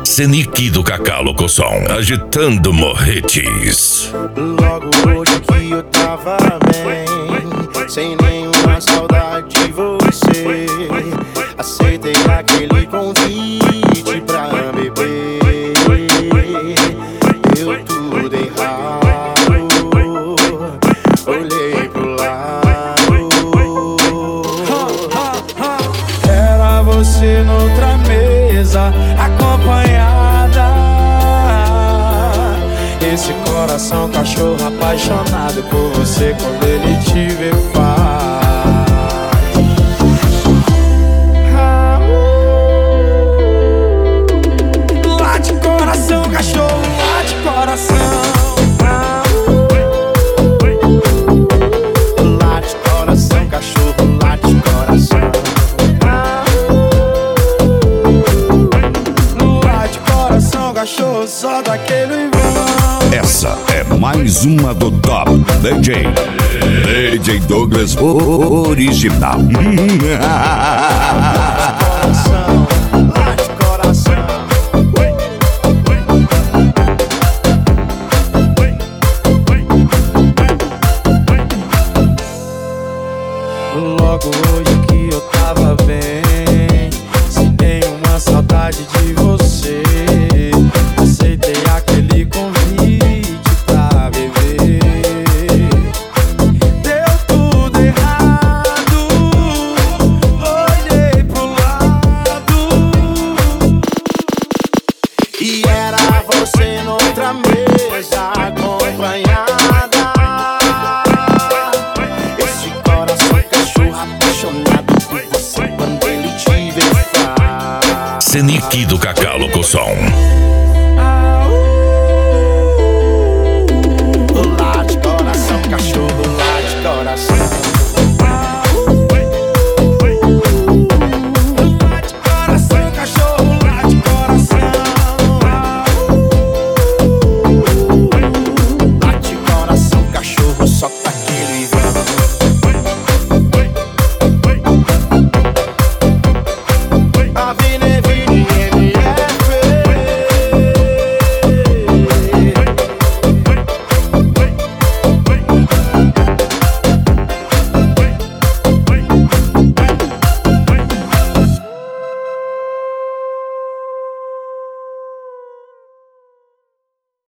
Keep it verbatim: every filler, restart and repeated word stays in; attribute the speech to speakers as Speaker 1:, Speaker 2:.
Speaker 1: Senic do Cacá Locução, agitando morretes.
Speaker 2: Logo hoje que eu tava bem, sem nenhuma saudade de você, aceitei aquele convite pra beber. Deu tudo errado, olhei pro lado, era você noutra mesa, acompanhada. Esse coração cachorro apaixonado por você, quando ele te vê faz. Late coração, cachorro, late coração. Late coração, cachorro, late coração. Late coração, cachorro, só daquele vão.
Speaker 3: Essa é mais uma do Top D J D J Douglas Original.
Speaker 2: Coração, late coração. Logo hoje que eu tava bem, sem nenhuma saudade de você, aceitei aquele convite pra beber. Deu tudo errado, olhei pro lado, e era você noutra mesa, acompanhada. Esse coração cachorro apaixonado por você, quando ele te vê faz.
Speaker 1: Senic do Cacá Locução.